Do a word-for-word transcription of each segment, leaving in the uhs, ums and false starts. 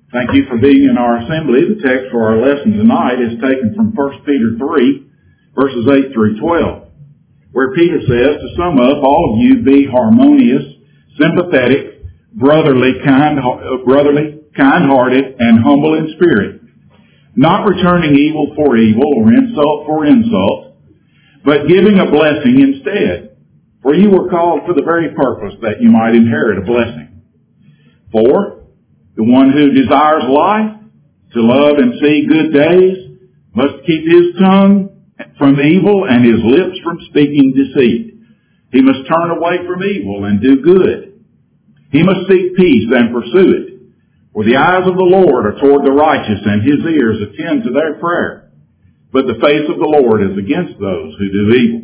Thank you for being in our assembly. The text for our lesson tonight is taken from First Peter three, verses eight through twelve, where Peter says, to sum up, all of you be harmonious, sympathetic, brotherly, kind, brotherly, kind-hearted, and humble in spirit, not returning evil for evil or insult for insult, but giving a blessing instead. For you were called for the very purpose that you might inherit a blessing. For the one who desires life, to love and see good days, must keep his tongue from evil and his lips from speaking deceit. He must turn away from evil and do good. He must seek peace and pursue it. For the eyes of the Lord are toward the righteous, and his ears attend to their prayer. But the face of the Lord is against those who do evil.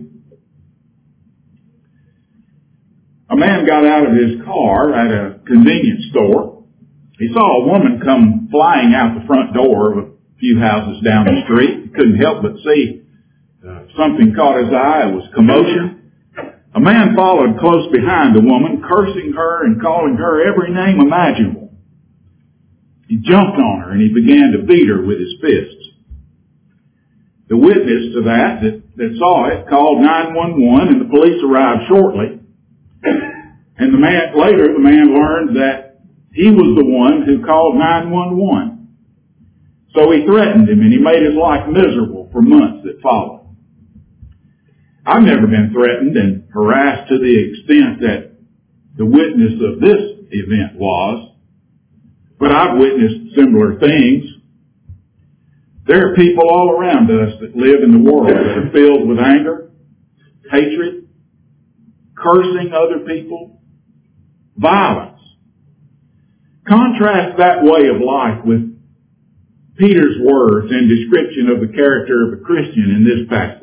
A man got out of his car at a convenience store. He saw a woman come flying out the front door of a few houses down the street. He couldn't help but see uh, something caught his eye. It was commotion. A man followed close behind the woman, cursing her and calling her every name imaginable. He jumped on her and he began to beat her with his fists. The witness to that, that, that saw it called nine one one, and the police arrived shortly. And the man, later the man learned that he was the one who called nine one one. So he threatened him and he made his life miserable for months that followed. I've never been threatened and harassed to the extent that the witness of this event was, but I've witnessed similar things. There are people all around us that live in the world that are filled with anger, hatred, cursing other people, violence. Contrast that way of life with Peter's words and description of the character of a Christian in this passage.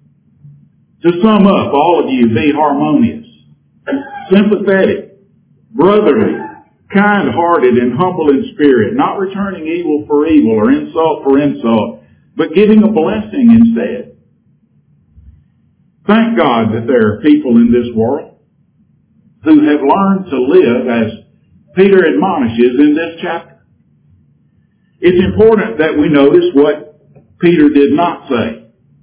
To sum up, all of you be harmonious, sympathetic, brotherly, kind-hearted, and humble in spirit, not returning evil for evil or insult for insult, but giving a blessing instead. Thank God that there are people in this world who have learned to live as Peter admonishes in this chapter. It's important that we notice what Peter did not say.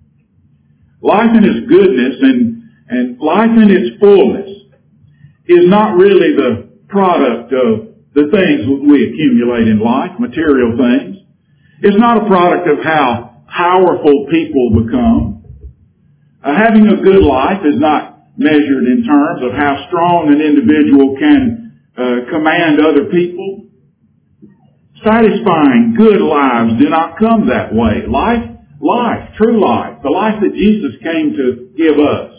Life in its goodness and, and life in its fullness is not really the product of the things we accumulate in life, material things. It's not a product of how powerful people become. Uh, having a good life is not measured in terms of how strong an individual can uh, command other people. Satisfying, good lives do not come that way. Life, life, true life, the life that Jesus came to give us,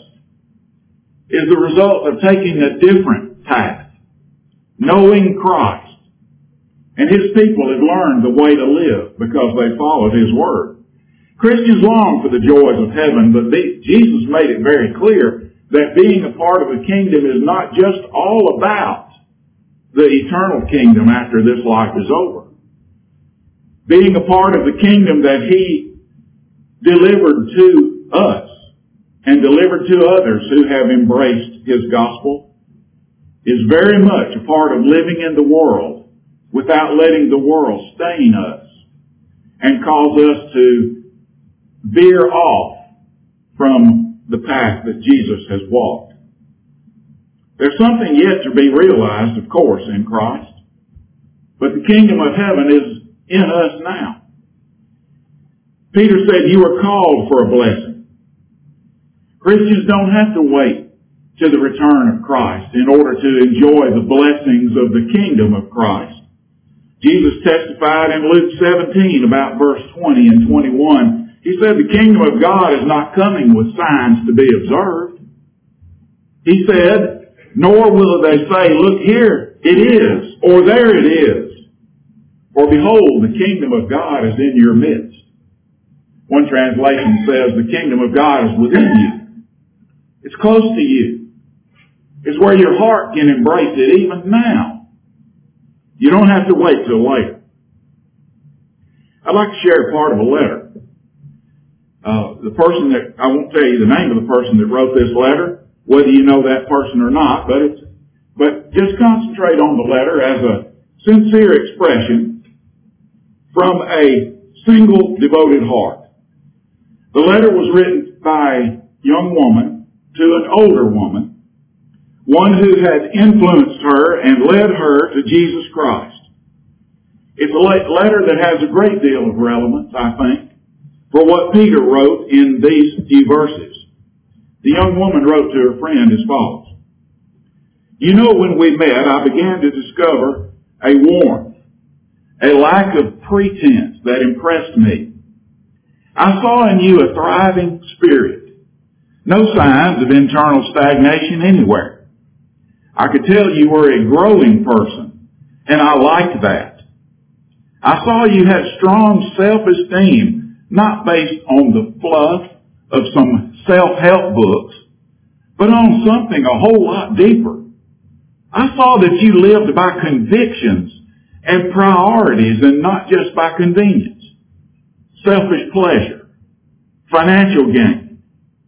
is the result of taking a different path, knowing Christ. And His people have learned the way to live because they followed His Word. Christians long for the joys of heaven, but they, Jesus made it very clear that being a part of the kingdom is not just all about the eternal kingdom after this life is over. Being a part of the kingdom that He delivered to us and delivered to others who have embraced His gospel is very much a part of living in the world without letting the world stain us and cause us to veer off from the path that Jesus has walked. There's something yet to be realized, of course, in Christ, but the kingdom of heaven is in us now. Peter said you are called for a blessing. Christians don't have to wait to the return of Christ in order to enjoy the blessings of the kingdom of Christ. Jesus testified in Luke seventeen about verse twenty and twenty-one. He said the kingdom of God is not coming with signs to be observed. He said, nor will they say, look here, it is, or there it is. For behold, the kingdom of God is in your midst. One translation says the kingdom of God is within you. It's close to you. It's where your heart can embrace it even now. You don't have to wait till later. I'd like to share part of a letter. Uh, the person that, I won't tell you the name of the person that wrote this letter, whether you know that person or not, but it's, but just concentrate on the letter as a sincere expression from a single devoted heart. The letter was written by a young woman to an older woman, one who had influenced her and led her to Jesus Christ. It's a letter that has a great deal of relevance, I think, for what Peter wrote in these few verses. The young woman wrote to her friend as follows. You know, when we met, I began to discover a warmth, a lack of pretense that impressed me. I saw in you a thriving spirit, no signs of internal stagnation anywhere. I could tell you were a growing person, and I liked that. I saw you had strong self-esteem, not based on the fluff of some self-help books, but on something a whole lot deeper. I saw that you lived by convictions and priorities and not just by convenience, selfish pleasure, financial gain.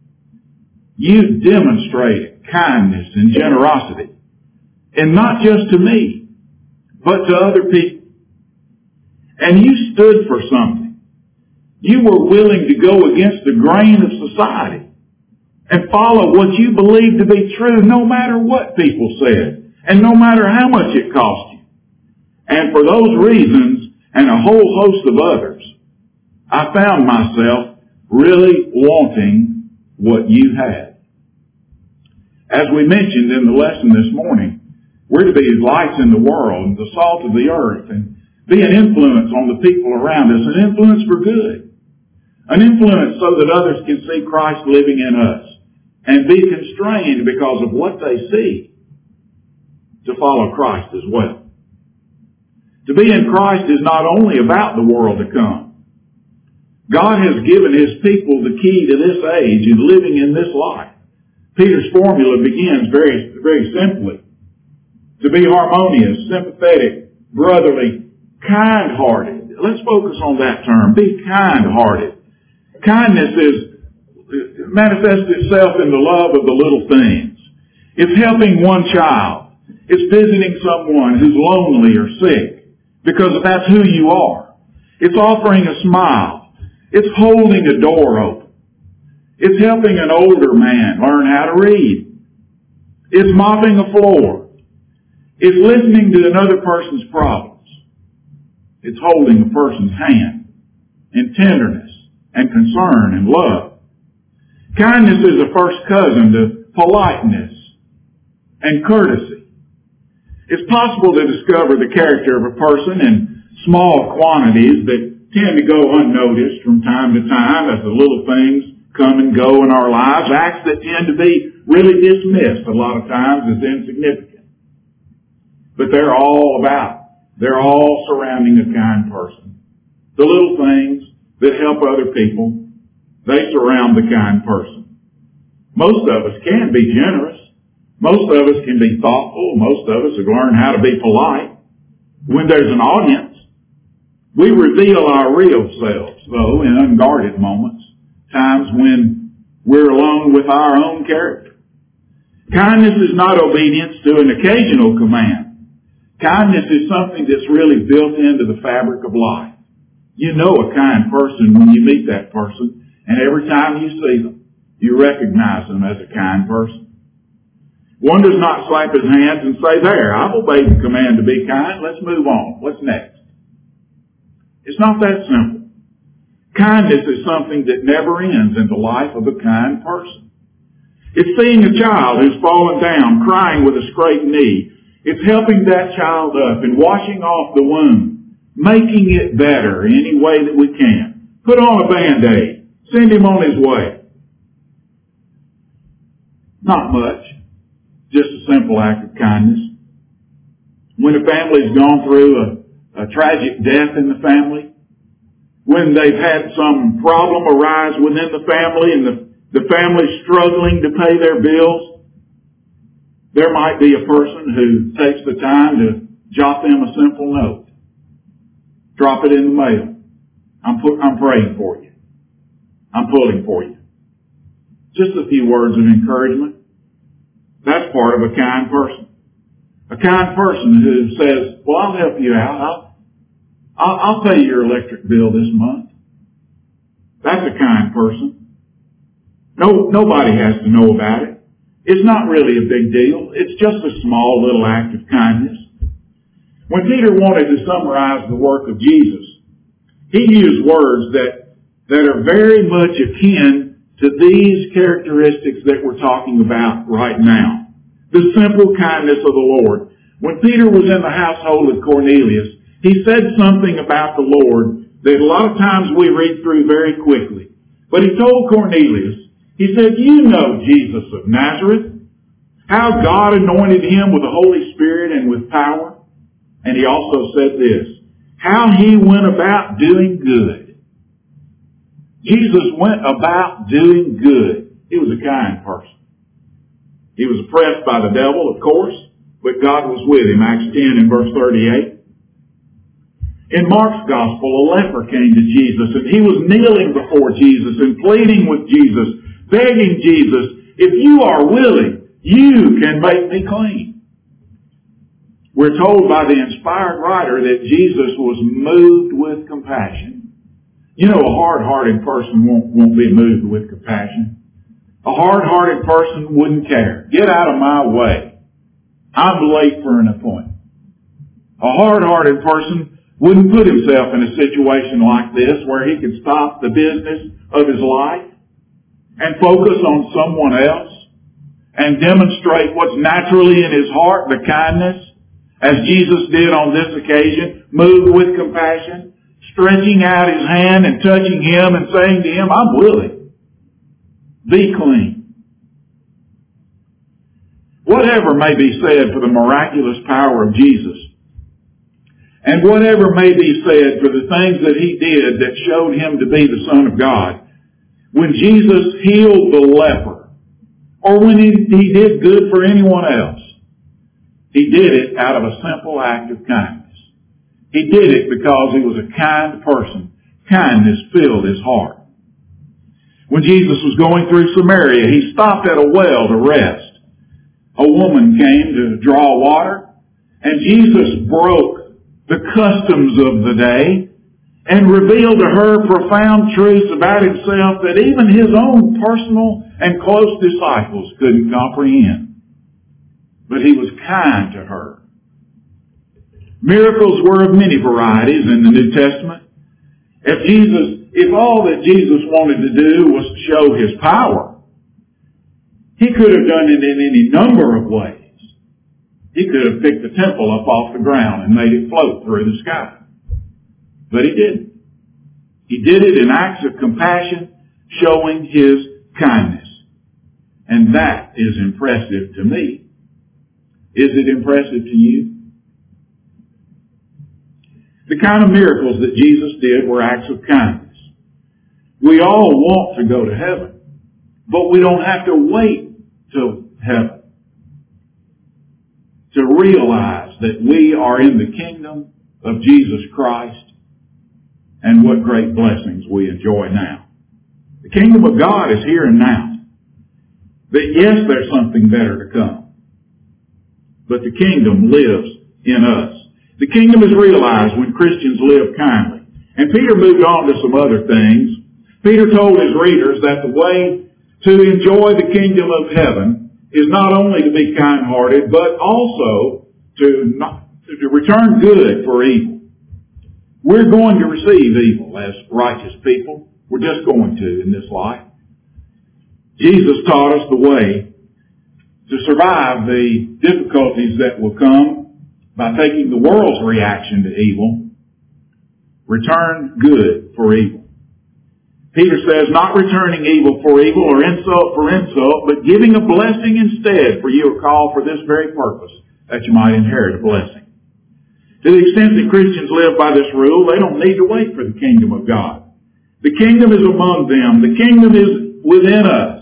You demonstrated kindness and generosity, and not just to me, but to other people. And you stood for something. You were willing to go against the grain of society and follow what you believed to be true no matter what people said and no matter how much it cost you. And for those reasons and a whole host of others, I found myself really wanting what you had. As we mentioned in the lesson this morning, we're to be lights in the world and the salt of the earth and be an influence on the people around us, an influence for good. An influence so that others can see Christ living in us and be constrained because of what they see to follow Christ as well. To be in Christ is not only about the world to come. God has given His people the key to this age and living in this life. Peter's formula begins very, very simply. To be harmonious, sympathetic, brotherly, kind-hearted. Let's focus on that term. Be kind-hearted. Kindness is manifests itself in the love of the little things. It's helping one child. It's visiting someone who's lonely or sick because that's who you are. It's offering a smile. It's holding a door open. It's helping an older man learn how to read. It's mopping a floor. It's listening to another person's problems. It's holding a person's hand in tenderness and concern and love. Kindness is a first cousin to politeness and courtesy. It's possible to discover the character of a person in small quantities that tend to go unnoticed from time to time as the little things come and go in our lives, acts that tend to be really dismissed a lot of times as insignificant. But they're all about, they're all surrounding a kind person. The little things that help other people, they surround the kind person. Most of us can be generous. Most of us can be thoughtful. Most of us have learned how to be polite. When there's an audience, we reveal our real selves, though, in unguarded moments, times when we're alone with our own character. Kindness is not obedience to an occasional command. Kindness is something that's really built into the fabric of life. You know a kind person when you meet that person, and every time you see them, you recognize them as a kind person. One does not slap his hands and say, there, I've obeyed the command to be kind. Let's move on. What's next? It's not that simple. Kindness is something that never ends in the life of a kind person. It's seeing a child who's fallen down, crying with a scraped knee. It's helping that child up and washing off the wound, making it better any way that we can. Put on a Band-Aid. Send him on his way. Not much. Just a simple act of kindness. When a family's gone through a, a tragic death in the family, when they've had some problem arise within the family and the, the family's struggling to pay their bills, there might be a person who takes the time to jot them a simple note. Drop it in the mail. I'm, pu- I'm praying for you. I'm pulling for you. Just a few words of encouragement. That's part of a kind person. A kind person who says, well, I'll help you out. I'll, I'll, I'll pay your electric bill this month. That's a kind person. No, nobody has to know about it. It's not really a big deal. It's just a small little act of kindness. When Peter wanted to summarize the work of Jesus, he used words that, that are very much akin to these characteristics that we're talking about right now. The simple kindness of the Lord. When Peter was in the household of Cornelius, he said something about the Lord that a lot of times we read through very quickly. But he told Cornelius, he said, you know Jesus of Nazareth, how God anointed him with the Holy Spirit and with power. And he also said this, how he went about doing good. Jesus went about doing good. He was a kind person. He was oppressed by the devil, of course, but God was with him. Acts ten and verse thirty-eight. In Mark's gospel, a leper came to Jesus, and he was kneeling before Jesus and pleading with Jesus, begging Jesus, if you are willing, you can make me clean. We're told by the inspired writer that Jesus was moved with compassion. You know, a hard-hearted person won't, won't be moved with compassion. A hard-hearted person wouldn't care. Get out of my way. I'm late for an appointment. A hard-hearted person wouldn't put himself in a situation like this where he could stop the business of his life and focus on someone else and demonstrate what's naturally in his heart, the kindness, as Jesus did on this occasion, moved with compassion, stretching out his hand and touching him and saying to him, I'm willing. Be clean. Whatever may be said for the miraculous power of Jesus, and whatever may be said for the things that he did that showed him to be the Son of God, when Jesus healed the leper, or when he, he did good for anyone else, he did it out of a simple act of kindness. He did it because he was a kind person. Kindness filled his heart. When Jesus was going through Samaria, he stopped at a well to rest. A woman came to draw water, and Jesus broke the customs of the day and revealed to her profound truths about himself that even his own personal and close disciples couldn't comprehend. But he was kind to her. Miracles were of many varieties in the New Testament. If Jesus, if all that Jesus wanted to do was to show his power, he could have done it in any number of ways. He could have picked the temple up off the ground and made it float through the sky. But he didn't. He did it in acts of compassion, showing his kindness. And that is impressive to me. Is it impressive to you? The kind of miracles that Jesus did were acts of kindness. We all want to go to heaven, but we don't have to wait till heaven to realize that we are in the kingdom of Jesus Christ and what great blessings we enjoy now. The kingdom of God is here and now. But yes, there's something better to come. But the kingdom lives in us. The kingdom is realized when Christians live kindly. And Peter moved on to some other things. Peter told his readers that the way to enjoy the kingdom of heaven is not only to be kind-hearted, but also to, not, to return good for evil. We're going to receive evil as righteous people. We're just going to in this life. Jesus taught us the way to survive the difficulties that will come by taking the world's reaction to evil. Return good for evil. Peter says, not returning evil for evil or insult for insult, but giving a blessing instead, for you are called for this very purpose, that you might inherit a blessing. To the extent that Christians live by this rule, they don't need to wait for the kingdom of God. The kingdom is among them. The kingdom is within us.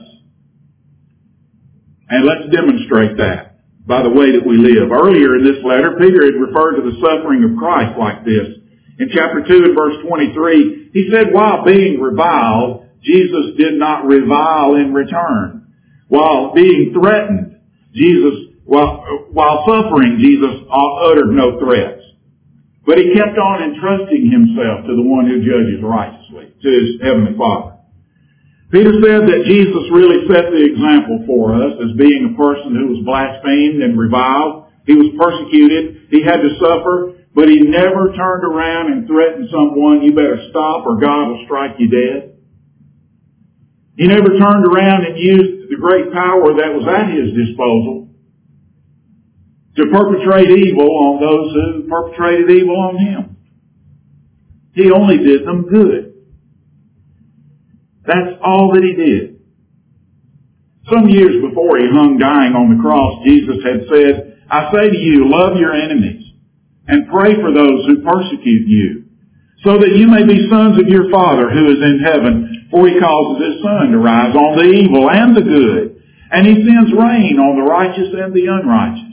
And let's demonstrate that by the way that we live. Earlier in this letter, Peter had referred to the suffering of Christ like this. In chapter two and verse twenty-three, he said, while being reviled, Jesus did not revile in return. While being threatened, Jesus, while, while suffering, Jesus uttered no threats. But he kept on entrusting himself to the one who judges righteously, to his heavenly Father. Peter said that Jesus really set the example for us as being a person who was blasphemed and reviled. He was persecuted. He had to suffer, but he never turned around and threatened someone, you better stop or God will strike you dead. He never turned around and used the great power that was at his disposal to perpetrate evil on those who perpetrated evil on him. He only did them good. That's all that he did. Some years before he hung dying on the cross, Jesus had said, I say to you, love your enemies and pray for those who persecute you, so that you may be sons of your Father who is in heaven, for he causes his sun to rise on the evil and the good, and he sends rain on the righteous and the unrighteous.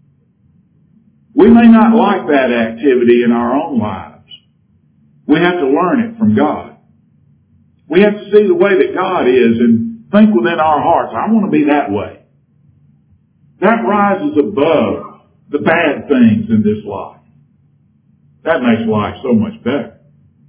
We may not like that activity in our own lives. We have to learn it from God. We have to see the way that God is and think within our hearts, I want to be that way. That rises above the bad things in this life. That makes life so much better.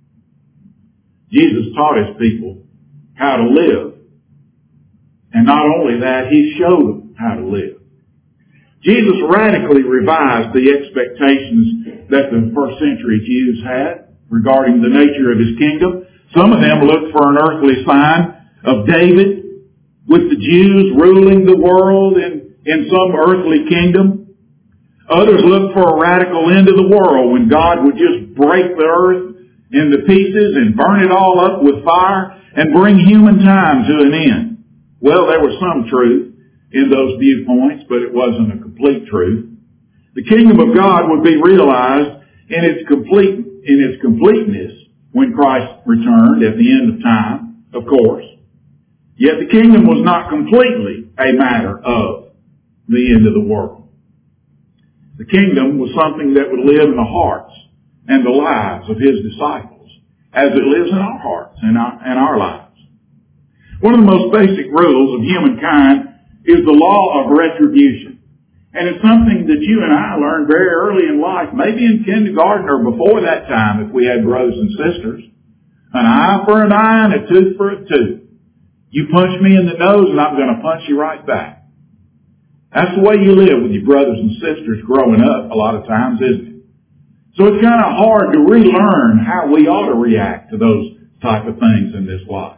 Jesus taught his people how to live. And not only that, he showed them how to live. Jesus radically revised the expectations that the first century Jews had regarding the nature of his kingdom. Some of them looked for an earthly sign of David with the Jews ruling the world in, in some earthly kingdom. Others looked for a radical end of the world when God would just break the earth into pieces and burn it all up with fire and bring human time to an end. Well, there was some truth in those viewpoints, but it wasn't a complete truth. The kingdom of God would be realized in its complete, in its completeness when Christ returned at the end of time, of course. Yet the kingdom was not completely a matter of the end of the world. The kingdom was something that would live in the hearts and the lives of his disciples as it lives in our hearts and our, and our lives. One of the most basic rules of humankind is the law of retribution. And it's something that you and I learned very early in life, maybe in kindergarten or before that time if we had brothers and sisters. An eye for an eye and a tooth for a tooth. You punch me in the nose and I'm going to punch you right back. That's the way you live with your brothers and sisters growing up a lot of times, isn't it? So it's kind of hard to relearn how we ought to react to those type of things in this life.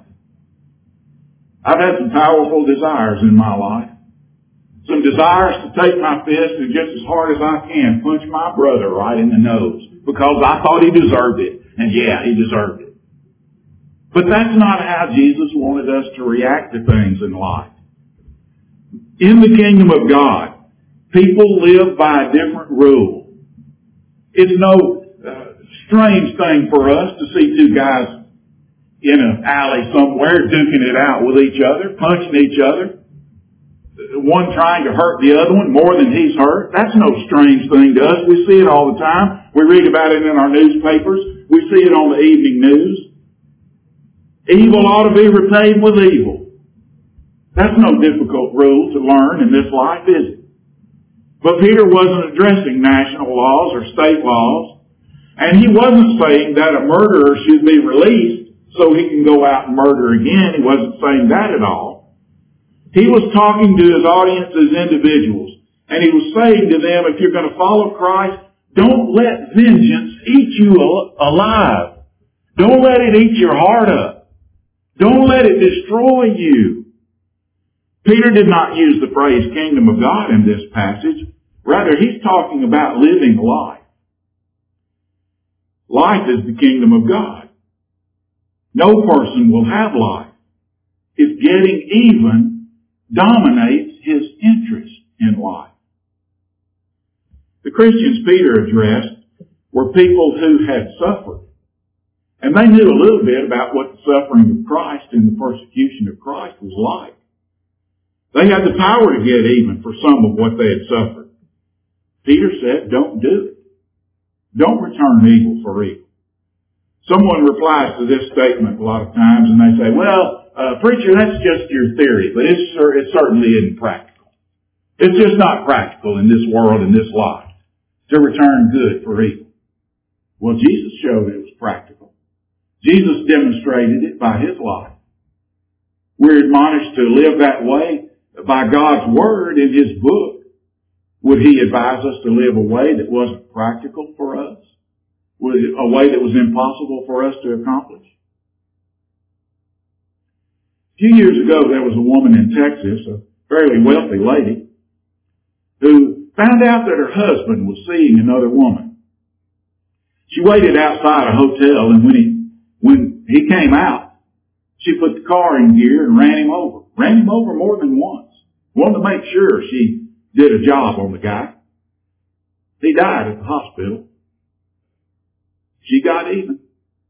I've had some powerful desires in my life. Some desires to take my fist and just as hard as I can punch my brother right in the nose because I thought he deserved it. And yeah, he deserved it. But that's not how Jesus wanted us to react to things in life. In the kingdom of God, people live by a different rule. It's no uh, strange thing for us to see two guys in an alley somewhere, duking it out with each other, punching each other. One trying to hurt the other one more than he's hurt. That's no strange thing to us. We see it all the time. We read about it in our newspapers. We see it on the evening news. Evil ought to be repaid with evil. That's no difficult rule to learn in this life, is it? But Peter wasn't addressing national laws or state laws. And he wasn't saying that a murderer should be released so he can go out and murder again. He wasn't saying that at all. He was talking to his audience as individuals. And he was saying to them, if you're going to follow Christ, don't let vengeance eat you alive. Don't let it eat your heart up. Don't let it destroy you. Peter did not use the phrase kingdom of God in this passage. Rather, he's talking about living life. Life is the kingdom of God. No person will have life if getting even dominates his interest in life. The Christians Peter addressed were people who had suffered. And they knew a little bit about what the suffering of Christ and the persecution of Christ was like. They had the power to get even for some of what they had suffered. Peter said, don't do it. Don't return evil for evil. Someone replies to this statement a lot of times and they say, well, uh, preacher, that's just your theory, but it's, it certainly isn't practical. It's just not practical in this world, in this life, to return good for evil. Well, Jesus showed it was practical. Jesus demonstrated it by His life. We're admonished to live that way by God's Word in His book. Would He advise us to live a way that wasn't practical for us? Was it a way that was impossible for us to accomplish? A few years ago, there was a woman in Texas, a fairly wealthy lady, who found out that her husband was seeing another woman. She waited outside a hotel, and when he, when he came out, she put the car in gear and ran him over. Ran him over more than once. Wanted to make sure she did a job on the guy. He died at the hospital. She got even.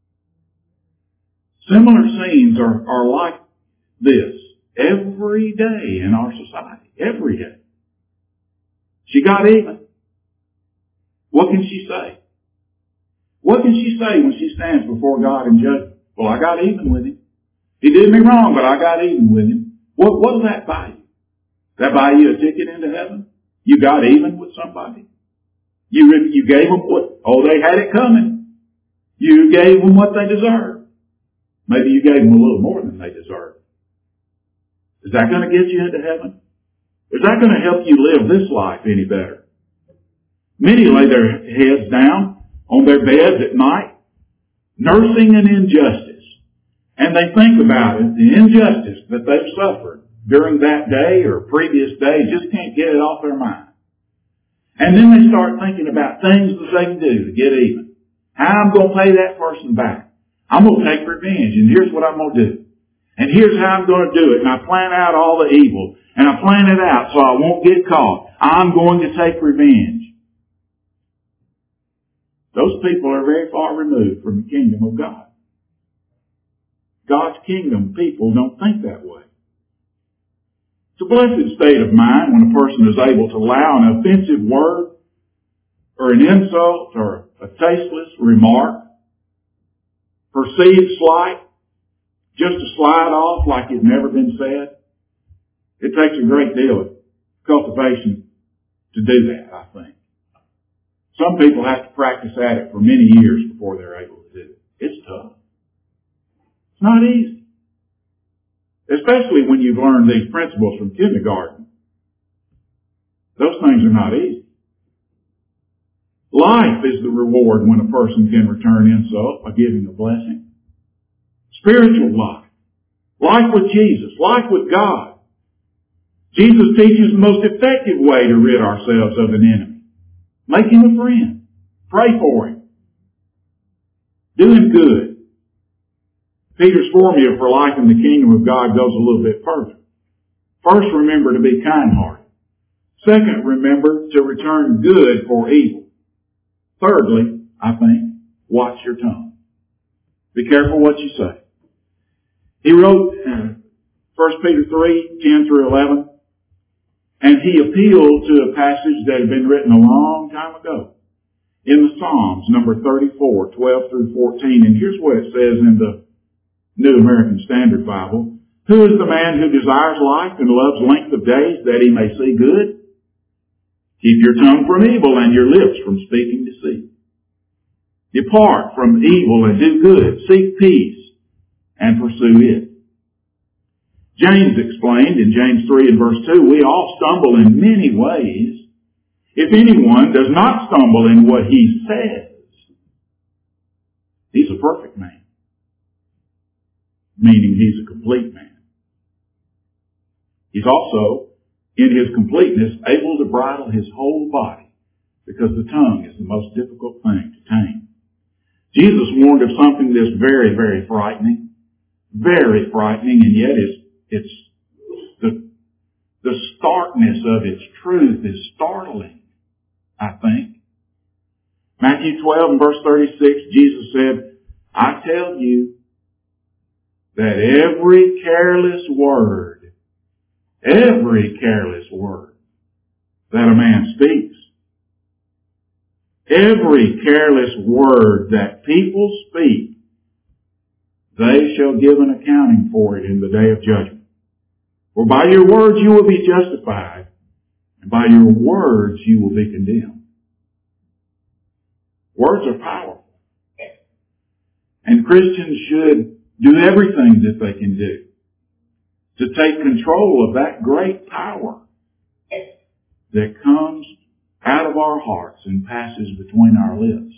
Similar scenes are, are like this every day in our society. Every day. She got even. What can she say? What can she say when she stands before God in judgment? Well, I got even with him. He did me wrong, but I got even with him. What, what does that buy you? Does that buy you a ticket into heaven? You got even with somebody? You, you gave them what? Oh, they had it coming. You gave them what they deserved. Maybe you gave them a little more than they deserved. Is that going to get you into heaven? Is that going to help you live this life any better? Many lay their heads down on their beds at night, nursing an injustice. And they think about it, the injustice that they've suffered during that day or previous day, just can't get it off their mind. And then they start thinking about things that they can do to get even. How I'm going to pay that person back. I'm going to take revenge, and here's what I'm going to do. And here's how I'm going to do it. And I plan out all the evil. And I plan it out so I won't get caught. I'm going to take revenge. Those people are very far removed from the kingdom of God. God's kingdom people don't think that way. It's a blessed state of mind when a person is able to allow an offensive word or an insult or a tasteless remark, perceived slight, just to slide off like it's never been said. It takes a great deal of cultivation to do that, I think. Some people have to practice at it for many years before they're able to do it. It's tough. It's not easy. Especially when you've learned these principles from kindergarten. Those things are not easy. Life is the reward when a person can return insult by giving a blessing. Spiritual life. Life with Jesus. Life with God. Jesus teaches the most effective way to rid ourselves of an enemy. Make him a friend. Pray for him. Do him good. Peter's formula for life in the kingdom of God goes a little bit further. First, remember to be kind-hearted. Second, remember to return good for evil. Thirdly, I think, watch your tongue. Be careful what you say. He wrote uh, First Peter three, ten through eleven, and he appealed to a passage that had been written a long time ago in the Psalms, number thirty-four, twelve through fourteen. And here's what it says in the New American Standard Bible. Who is the man who desires life and loves length of days that he may see good? Keep your tongue from evil and your lips from speaking deceit. Depart from evil and do good. Seek peace and pursue it. James explained in James three and verse two, we all stumble in many ways. If anyone does not stumble in what he says, he's a perfect man. Meaning he's a complete man. He's also, in his completeness, able to bridle his whole body, because the tongue is the most difficult thing to tame. Jesus warned of something that's very, very frightening. Very frightening, and yet it's, it's the, the starkness of its truth is startling, I think. Matthew twelve and verse thirty-six, Jesus said, I tell you that every careless word, every careless word that a man speaks, every careless word that people speak, they shall give an accounting for it in the day of judgment. For by your words you will be justified, and by your words you will be condemned. Words are powerful. And Christians should do everything that they can do to take control of that great power that comes out of our hearts and passes between our lips.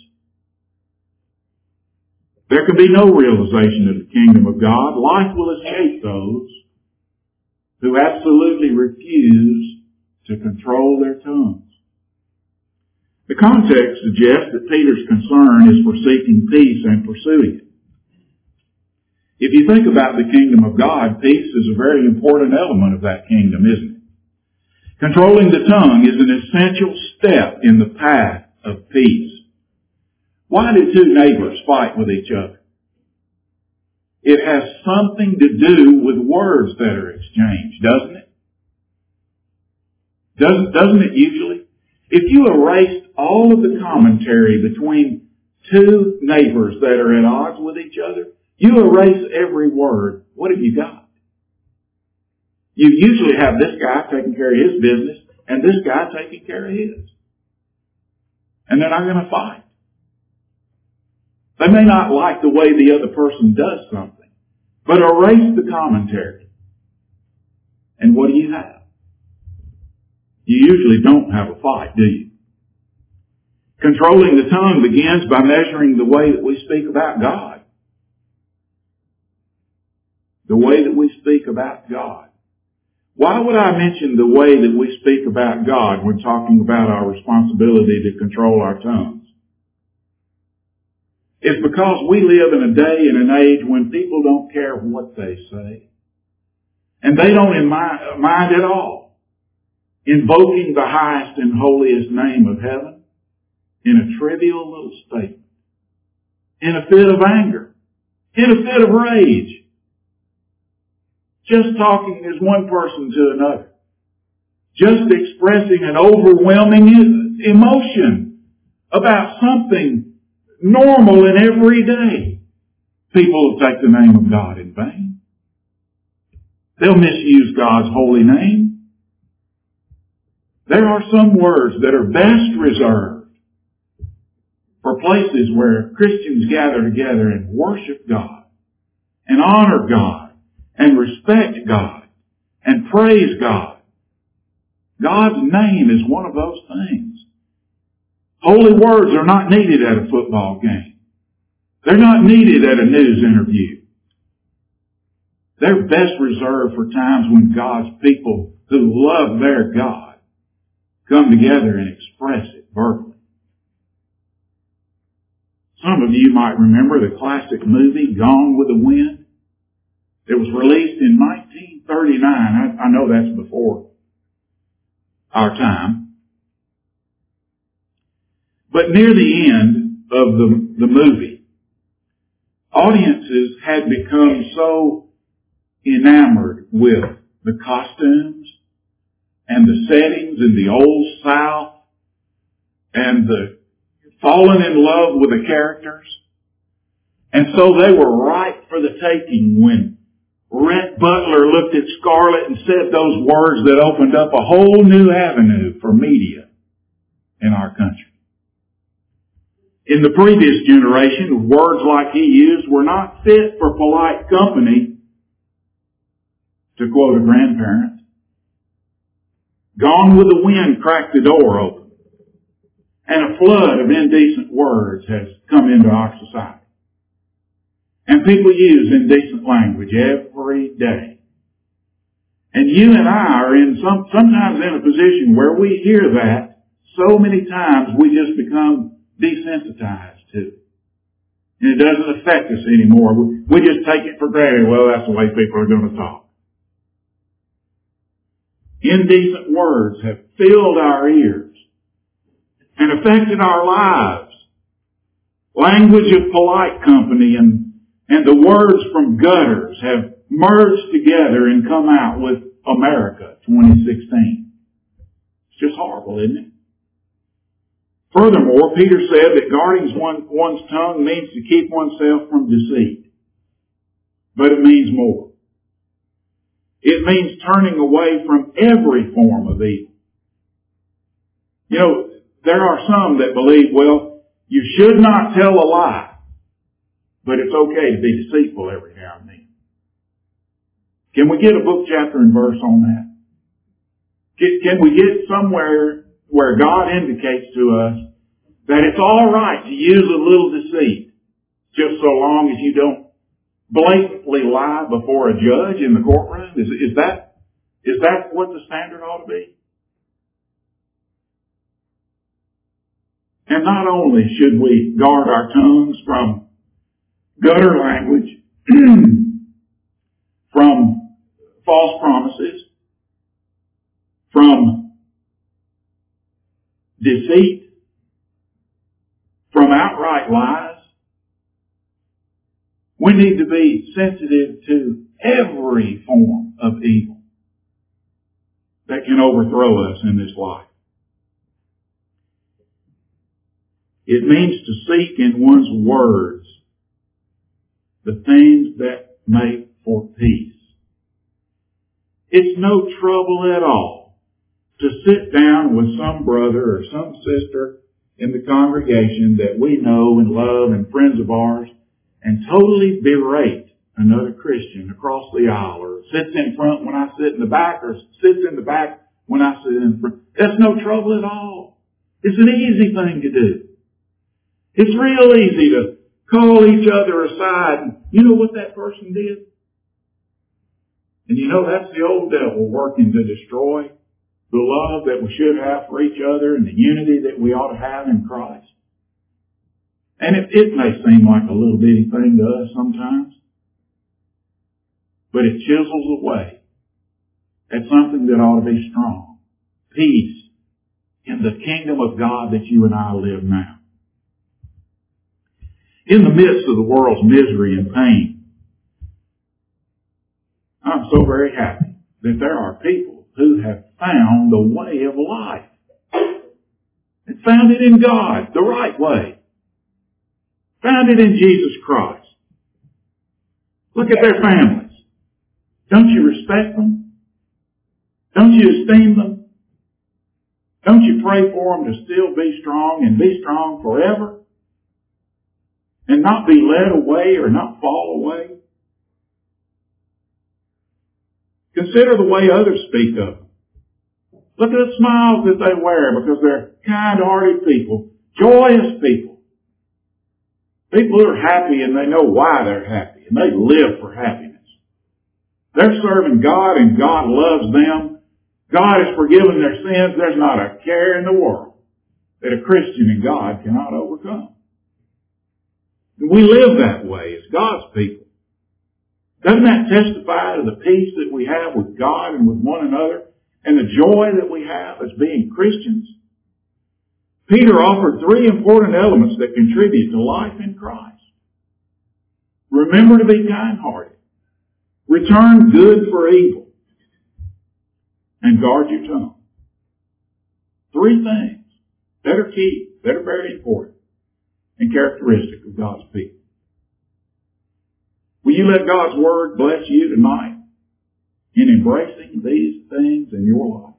There can be no realization of the kingdom of God. Life will escape those who absolutely refuse to control their tongues. The context suggests that Peter's concern is for seeking peace and pursuing it. If you think about the kingdom of God, peace is a very important element of that kingdom, isn't it? Controlling the tongue is an essential step in the path of peace. Why do two neighbors fight with each other? It has something to do with words that are exchanged, doesn't it? Doesn't, doesn't it usually? If you erased all of the commentary between two neighbors that are at odds with each other, you erase every word, what have you got? You usually have this guy taking care of his business and this guy taking care of his. And they're not going to fight. They may not like the way the other person does something, but erase the commentary. And what do you have? You usually don't have a fight, do you? Controlling the tongue begins by measuring the way that we speak about God. The way that we speak about God. Why would I mention the way that we speak about God when talking about our responsibility to control our tongues? It's because we live in a day and an age when people don't care what they say. And they don't mind at all invoking the highest and holiest name of heaven in a trivial little statement, in a fit of anger, in a fit of rage. Just talking as one person to another. Just expressing an overwhelming emotion about something normal and everyday. People will take the name of God in vain. They'll misuse God's holy name. There are some words that are best reserved for places where Christians gather together and worship God and honor God and respect God and praise God. God's name is one of those things. Holy words are not needed at a football game. They're not needed at a news interview. They're best reserved for times when God's people who love their God come together and express it verbally. Some of you might remember the classic movie Gone with the Wind. It was released in nineteen thirty-nine. I, I know that's before our time. But near the end of the, the movie, audiences had become so enamored with the costumes and the settings in the old South and the fallen in love with the characters. And so they were ripe for the taking when Rhett Butler looked at Scarlett and said those words that opened up a whole new avenue for media in our country. In the previous generation, words like he used were not fit for polite company, to quote a grandparent. Gone with the Wind cracked the door open, and a flood of indecent words has come into our society. And people use indecent language every day. And you and I are in some, sometimes in a position where we hear that so many times we just become desensitized to it. And it doesn't affect us anymore. We, we just take it for granted. Well, that's the way people are going to talk. Indecent words have filled our ears and affected our lives. Language of polite company and And the words from gutters have merged together and come out with America twenty sixteen. It's just horrible, isn't it? Furthermore, Peter said that guarding one, one's tongue means to keep oneself from deceit. But it means more. It means turning away from every form of evil. You know, there are some that believe, well, you should not tell a lie. but it's okay to be deceitful every now and then. Can we get a book, chapter, and verse on that? Can, can we get somewhere where God indicates to us that it's all right to use a little deceit, just so long as you don't blatantly lie before a judge in the courtroom? Is, is that is that what the standard ought to be? And not only should we guard our tongues from gutter language, from false promises, from deceit, from outright lies. We need to be sensitive to every form of evil that can overthrow us in this life. It means to seek in one's words the things that make for peace. It's no trouble at all to sit down with some brother or some sister in the congregation that we know and love and friends of ours and totally berate another Christian across the aisle, or sits in front when I sit in the back, or sits in the back when I sit in front. That's no trouble at all. It's an easy thing to do. It's real easy to call each other aside and, you know what that person did? And you know that's the old devil working to destroy the love that we should have for each other and the unity that we ought to have in Christ. And it, it may seem like a little bitty thing to us sometimes, but it chisels away at something that ought to be strong. Peace in the kingdom of God that you and I live now. In the midst of the world's misery and pain, I'm so very happy that there are people who have found the way of life. And found it in God, the right way. Found it in Jesus Christ. Look at their families. Don't you respect them? Don't you esteem them? Don't you pray for them to still be strong and be strong forever? And not be led away or not fall away? Consider the way others speak of them. Look at the smiles that they wear because they're kind-hearted people, joyous people. People who are happy and they know why they're happy and they live for happiness. They're serving God and God loves them. God has forgiven their sins. There's not a care in the world that a Christian in God cannot overcome. We live that way as God's people. Doesn't that testify to the peace that we have with God and with one another and the joy that we have as being Christians? Peter offered three important elements that contribute to life in Christ. Remember to be kind-hearted. Return good for evil. And guard your tongue. Three things that are key, that are very important and characteristic of God's people. Will you let God's Word bless you tonight in embracing these things in your life?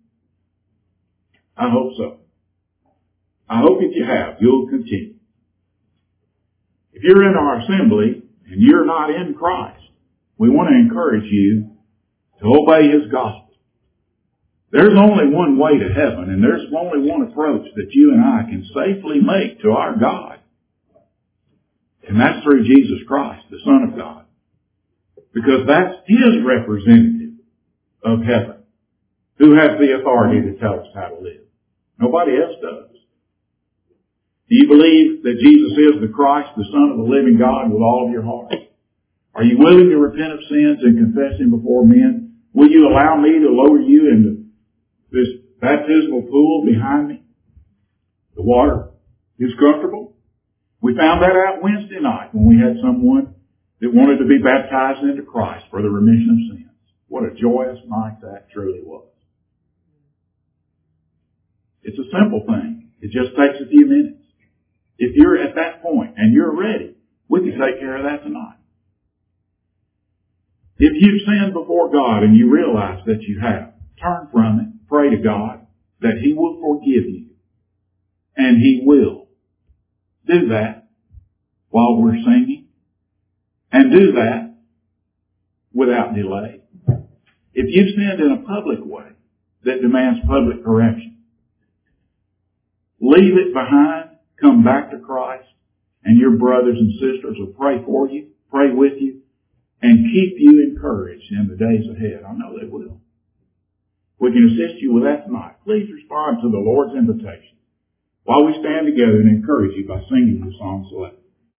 I hope so. I hope if you have, you'll continue. If you're in our assembly and you're not in Christ, we want to encourage you to obey His gospel. There's only one way to heaven, and there's only one approach that you and I can safely make to our God. And that's through Jesus Christ, the Son of God. Because that's His representative of heaven, who has the authority to tell us how to live. Nobody else does. Do you believe that Jesus is the Christ, the Son of the living God, with all of your heart? Are you willing to repent of sins and confess Him before men? Will you allow me to lower you into this baptismal pool behind me? The water is comfortable. We found that out Wednesday night when we had someone that wanted to be baptized into Christ for the remission of sins. What a joyous night that truly was. It's a simple thing. It just takes a few minutes. If you're at that point and you're ready, we can take care of that tonight. If you've sinned before God and you realize that you have, turn from it, pray to God that He will forgive you. And He will. Do that while we're singing. And do that without delay. If you've sinned in a public way that demands public correction, leave it behind, come back to Christ, and your brothers and sisters will pray for you, pray with you, and keep you encouraged in the days ahead. I know they will. We can assist you with that tonight. Please respond to the Lord's invitation while we stand together and encourage you by singing the song selected.